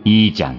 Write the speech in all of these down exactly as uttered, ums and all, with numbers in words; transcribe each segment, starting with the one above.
이 장.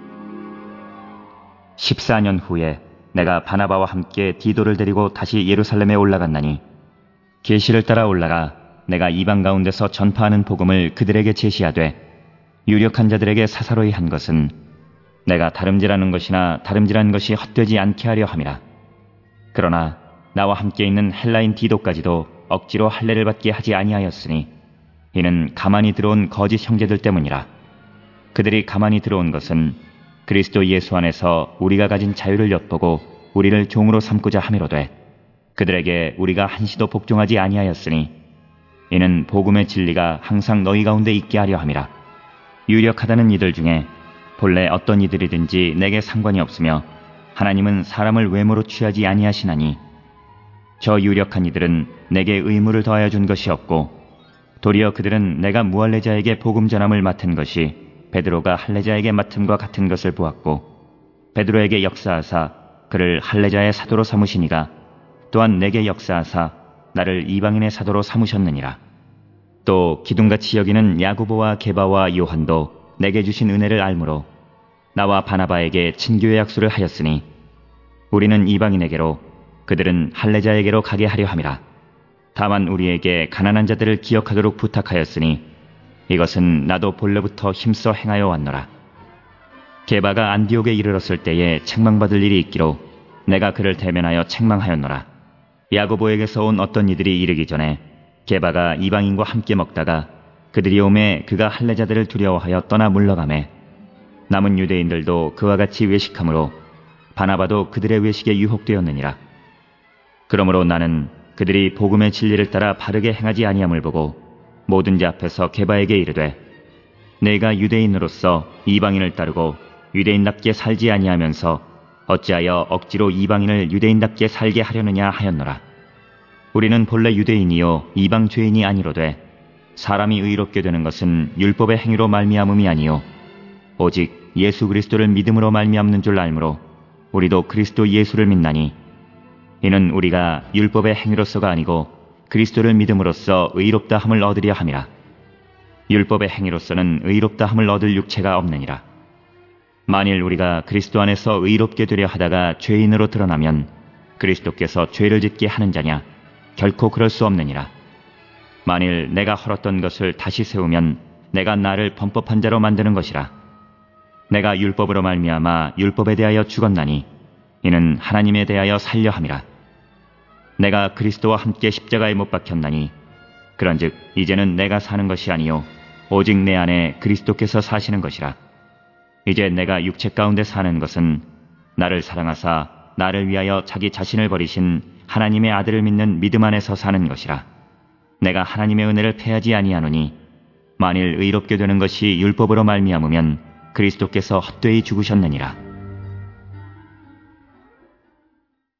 십사 년 후에 내가 바나바와 함께 디도를 데리고 다시 예루살렘에 올라갔나니, 계시를 따라 올라가 내가 이방 가운데서 전파하는 복음을 그들에게 제시하되 유력한 자들에게 사사로이 한 것은 내가 다름질하는 것이나 다름질한 것이 헛되지 않게 하려 함이라. 그러나 나와 함께 있는 헬라인 디도까지도 억지로 할례를 받게 하지 아니하였으니 이는 가만히 들어온 거짓 형제들 때문이라. 그들이 가만히 들어온 것은 그리스도 예수 안에서 우리가 가진 자유를 엿보고 우리를 종으로 삼고자 함이로되, 그들에게 우리가 한시도 복종하지 아니하였으니 이는 복음의 진리가 항상 너희 가운데 있게 하려 함이라. 유력하다는 이들 중에 본래 어떤 이들이든지 내게 상관이 없으며 하나님은 사람을 외모로 취하지 아니하시나니, 저 유력한 이들은 내게 의무를 더하여 준 것이 없고 도리어 그들은 내가 무할례자에게 복음 전함을 맡은 것이 베드로가 할례자에게 맡음과 같은 것을 보았고, 베드로에게 역사하사 그를 할례자의 사도로 삼으시니가 또한 내게 역사하사 나를 이방인의 사도로 삼으셨느니라. 또 기둥같이 여기는 야고보와 게바와 요한도 내게 주신 은혜를 알므로 나와 바나바에게 친교의 약속을 하였으니, 우리는 이방인에게로 그들은 할례자에게로 가게 하려 함이라. 다만 우리에게 가난한 자들을 기억하도록 부탁하였으니 이것은 나도 본래부터 힘써 행하여 왔노라. 게바가 안디옥에 이르렀을 때에 책망받을 일이 있기로 내가 그를 대면하여 책망하였노라. 야고보에게서 온 어떤 이들이 이르기 전에 게바가 이방인과 함께 먹다가 그들이 오매 그가 할례자들을 두려워하여 떠나 물러가매, 남은 유대인들도 그와 같이 외식하므로 바나바도 그들의 외식에 유혹되었느니라. 그러므로 나는 그들이 복음의 진리를 따라 바르게 행하지 아니함을 보고 모든 자 앞에서 게바에게 이르되, 내가 유대인으로서 이방인을 따르고 유대인답게 살지 아니하면서 어찌하여 억지로 이방인을 유대인답게 살게 하려느냐 하였노라. 우리는 본래 유대인이요 이방 죄인이 아니로되 사람이 의롭게 되는 것은 율법의 행위로 말미암음이 아니요 오직 예수 그리스도를 믿음으로 말미암는 줄 알므로 우리도 그리스도 예수를 믿나니, 이는 우리가 율법의 행위로서가 아니고 그리스도를 믿음으로써 의롭다 함을 얻으려 함이라. 율법의 행위로서는 의롭다 함을 얻을 육체가 없느니라. 만일 우리가 그리스도 안에서 의롭게 되려 하다가 죄인으로 드러나면 그리스도께서 죄를 짓게 하는 자냐? 결코 그럴 수 없느니라. 만일 내가 헐었던 것을 다시 세우면 내가 나를 범법한 자로 만드는 것이라. 내가 율법으로 말미암아 율법에 대하여 죽었나니 이는 하나님에 대하여 살려 함이라. 내가 그리스도와 함께 십자가에 못 박혔나니 그런즉 이제는 내가 사는 것이 아니요 오직 내 안에 그리스도께서 사시는 것이라. 이제 내가 육체 가운데 사는 것은 나를 사랑하사 나를 위하여 자기 자신을 버리신 하나님의 아들을 믿는 믿음 안에서 사는 것이라. 내가 하나님의 은혜를 패하지 아니하노니 만일 의롭게 되는 것이 율법으로 말미암으면 그리스도께서 헛되이 죽으셨느니라.